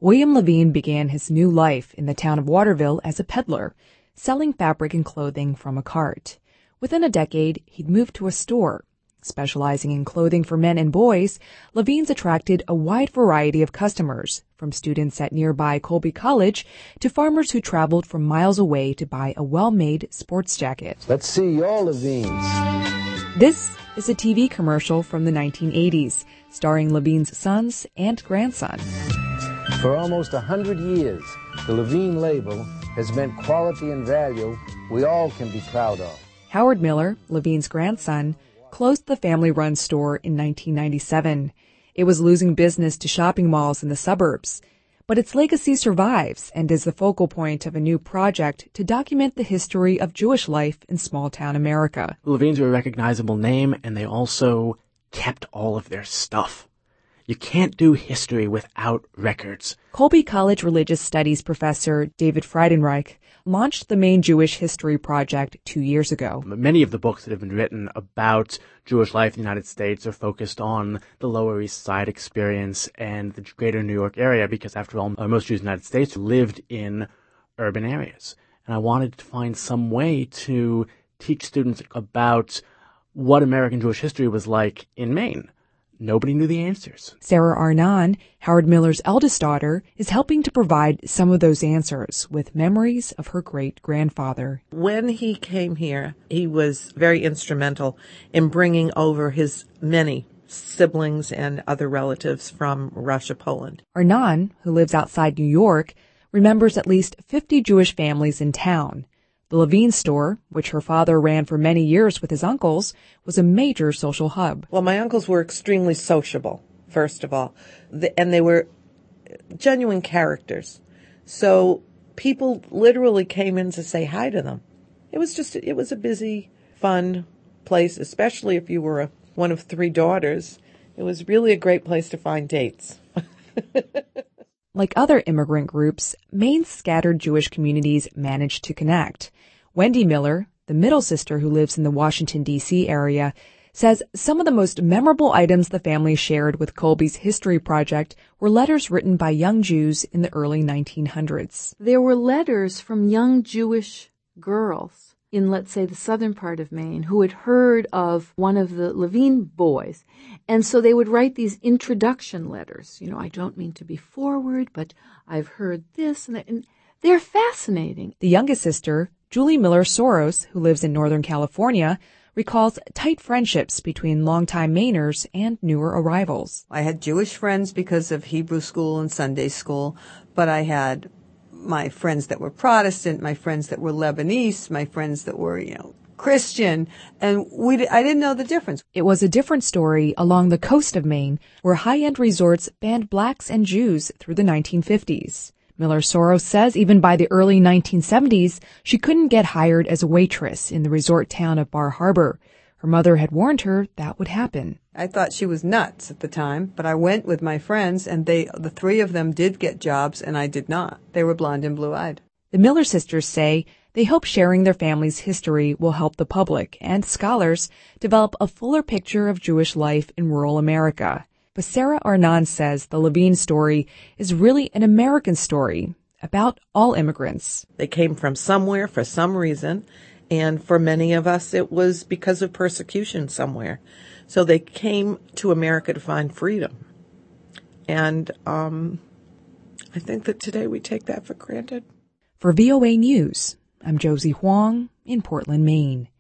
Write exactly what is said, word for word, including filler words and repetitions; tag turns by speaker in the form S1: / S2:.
S1: William Levine began his new life in the town of Waterville as a peddler, selling fabric and clothing from a cart. Within a decade, he'd moved to a store. Specializing in clothing for men and boys, Levine's attracted a wide variety of customers, from students at nearby Colby College to farmers who traveled from miles away to buy a well-made sports jacket.
S2: Let's see your Levines.
S1: This is a T V commercial from the nineteen eighties, starring Levine's sons and grandson.
S2: For almost a hundred years, the Levine label has meant quality and value we all can be proud of.
S1: Howard Miller, Levine's grandson, closed the family-run store in nineteen ninety-seven. It was losing business to shopping malls in the suburbs. But its legacy survives and is the focal point of a new project to document the history of Jewish life in small-town America.
S3: The Levines are a recognizable name, and they also kept all of their stuff. You can't do history without records.
S1: Colby College religious studies professor David Friedenreich launched the Maine Jewish History Project two years ago.
S3: Many of the books that have been written about Jewish life in the United States are focused on the Lower East Side experience and the greater New York area because, after all, most Jews in the United States lived in urban areas. And I wanted to find some way to teach students about what American Jewish history was like in Maine. Nobody knew the answers.
S1: Sarah Arnon, Howard Miller's eldest daughter, is helping to provide some of those answers with memories of her great-grandfather.
S4: When he came here, he was very instrumental in bringing over his many siblings and other relatives from Russia, Poland.
S1: Arnon, who lives outside New York, remembers at least fifty Jewish families in town. The Levine store, which her father ran for many years with his uncles, was a major social hub.
S4: Well, my uncles were extremely sociable, first of all, the, and they were genuine characters. So people literally came in to say hi to them. It was just, it was a busy, fun place, especially if you were a, one of three daughters. It was really a great place to find dates.
S1: Like other immigrant groups, Maine's scattered Jewish communities managed to connect. Wendy Miller, the middle sister who lives in the Washington, D C area, says some of the most memorable items the family shared with Colby's History Project were letters written by young Jews in the early nineteen hundreds.
S5: There were letters from young Jewish girls in, let's say, the southern part of Maine, who had heard of one of the Levine boys. And so they would write these introduction letters. You know, I don't mean to be forward, but I've heard this. And, that, and they're fascinating.
S1: The youngest sister, Julie Miller Soros, who lives in Northern California, recalls tight friendships between longtime Mainers and newer arrivals.
S6: I had Jewish friends because of Hebrew school and Sunday school, but I had my friends that were Protestant, my friends that were Lebanese, my friends that were, you know, Christian, and we I didn't know the difference.
S1: It was a different story along the coast of Maine, where high-end resorts banned blacks and Jews through the nineteen fifties. Miller Soros says even by the early nineteen seventies, she couldn't get hired as a waitress in the resort town of Bar Harbor. Her mother had warned her that would happen.
S6: I thought she was nuts at the time, but I went with my friends, and they, the three of them did get jobs, and I did not. They were blonde and blue-eyed.
S1: The Miller sisters say they hope sharing their family's history will help the public and scholars develop a fuller picture of Jewish life in rural America. But Sarah Arnon says the Levine story is really an American story about all immigrants.
S4: They came from somewhere for some reason, and for many of us it was because of persecution somewhere. So they came to America to find freedom. And um, I think that today we take that for granted.
S1: For V O A News, I'm Josie Huang in Portland, Maine.